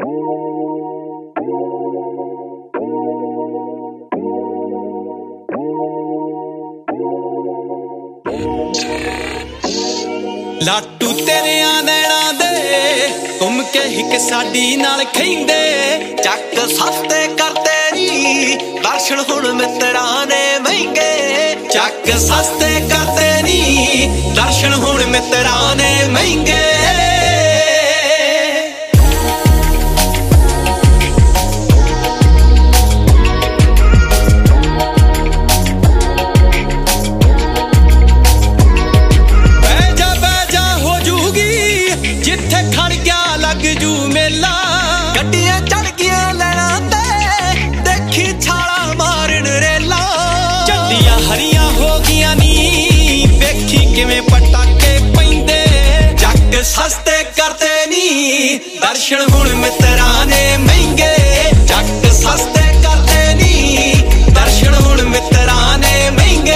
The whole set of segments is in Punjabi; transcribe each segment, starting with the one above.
ਲਾਟੂ ਤੇਰਿਆਂ ਨੈਣਾਂ ਦੇ ਘੁੰਮ ਕੇ ਹਿੱਕ ਸਾਡੀ ਨਾਲ ਖੈਂਦੇ ਚੱਕ ਸਸਤੇ ਕਰਦੇ ਨੀ ਦਰਸ਼ਨ ਹੁਣ ਮਿੱਤਰਾਂ ਨੇ ਮਹਿੰਗੇ ਚੱਕ ਸਸਤੇ ਕਰਦੇ ਨੀ ਦਰਸ਼ਨ ਹੁਣ ਮਿੱਤਰਾਂ ਨੇ ਮਹਿੰਗੇ ਗੱਡੀਆਂ ਚੜ ਗਈਆਂ ਲੈਣਾ ਤੇ ਦੇਖੀ ਛਾਲਾ ਮਾਰਨ ਰੇਲਾ ਝੰਡੀਆਂ ਹਰੀਆਂ ਹੋ ਗਈਆਂ ਨੀ ਵੇਖੀ ਕਿਵੇਂ ਪਟਾਕੇ ਪੈਂਦੇ ਜੱਗ ਸਸਤੇ ਕਰਦੇ ਨੀ ਦਰਸ਼ਨ ਹੁਣ ਮਿੱਤਰਾਂ ਨੇ ਮਹਿੰਗੇ ਜੱਗ ਸਸਤੇ ਕਰਦੇ ਨੀ ਦਰਸ਼ਨ ਹੁਣ ਮਿੱਤਰਾਂ ਨੇ ਮਹਿੰਗੇ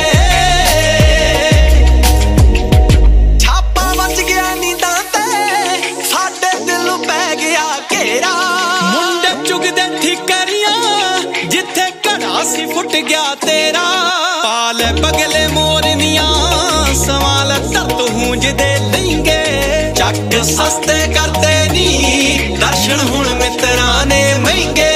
ਛਾਪਾ ਵੱਜ ਗਿਆ ਨੀਂਦਾਂ ਤੇ ਸਾਡੇ ਦਿਲ ਨੂੰ ਪੈ ਗਿਆ ਘੇਰਾ ਜਿੱਥੇ ਘੜਾ ਸੀ ਫੁੱਟ ਗਿਆ ਤੇਰਾ ਪਾ ਲੈ ਬਗਲੇ ਮੋਰਨੀਆਂ ਸਵਾਲ ਧਰਤ ਹੂੰਜਦੇ ਲਹਿੰਗੇ ਚੱਕ ਸਸਤੇ ਕਰਦੇ ਨੀ ਦਰਸ਼ਨ ਹੁਣ ਮਿੱਤਰਾਂ ਨੇ ਮਹਿੰਗੇ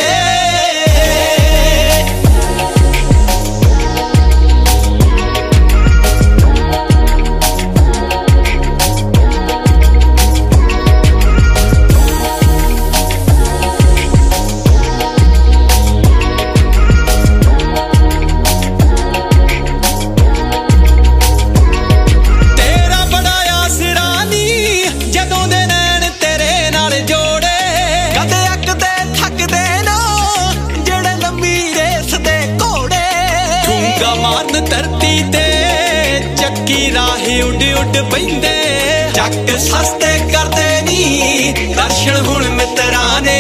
ਮਾਰਨ ਧਰਤੀ ਤੇ ਚੱਕੀ ਰਾਹੇ ਉੱਡ ਉੱਡ ਪੈਂਦੇ ਚੱਕ ਸਸਤੇ ਕਰਦੇ ਨੀ ਦਰਸ਼ਨ ਹੁਣ ਮਿੱਤਰਾਂ ਨੇ